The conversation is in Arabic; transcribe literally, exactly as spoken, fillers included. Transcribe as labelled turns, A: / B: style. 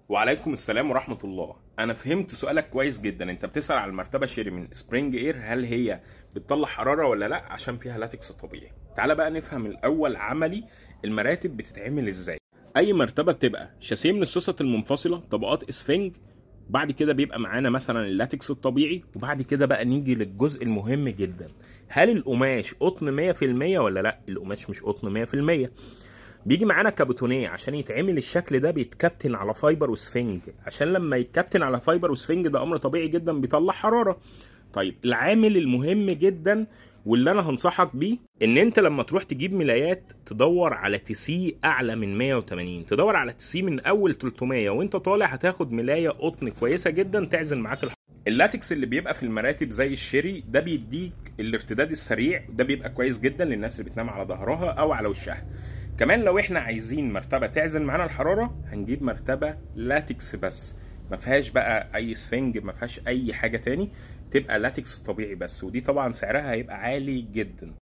A: وعليكم السلام ورحمة الله. أنا فهمت سؤالك كويس جدا. أنت بتسأل على المرتبة شيري من سبرينج إير، هل هي بتطلع حرارة ولا لأ عشان فيها لاتكس طبيعي. تعال بقى نفهم الأول عملي المراتب بتتعمل إزاي. أي مرتبة بتبقى شاسيه من السوست المنفصلة، طبقات إسفنج، بعد كده بيبقى معانا مثلا اللاتكس الطبيعي، وبعد كده بقى نيجي للجزء المهم جدا، هل القماش قطن مية في المية ولا لأ؟ القماش مش قطن مية في المية. بيجي معانا كابوتونيه، عشان يتعمل الشكل ده بيتكتن على فايبر وسفنج، عشان لما يتكتن على فايبر وسفنج ده امر طبيعي جدا بيطلع حراره. طيب العامل المهم جدا واللي انا هنصحك بيه، ان انت لما تروح تجيب ملايات تدور على تي سي اعلى من مية وتمانين، تدور على تي سي من اول تلتمية، وانت طالع هتاخد ملايه قطن كويسه جدا تعزل معاك الحرارة. اللاتكس اللي بيبقى في المراتب زي الشيري ده بيديك الارتداد السريع، ده بيبقى كويس جدا للناس اللي بتنام على ظهرها او على وشها. كمان لو احنا عايزين مرتبه تعزل معانا الحراره، هنجيب مرتبه لاتكس بس، ما فيهاش بقى اي سفنج، ما فيهاش اي حاجه تاني، تبقى لاتكس طبيعي بس، ودي طبعا سعرها هيبقى عالي جدا.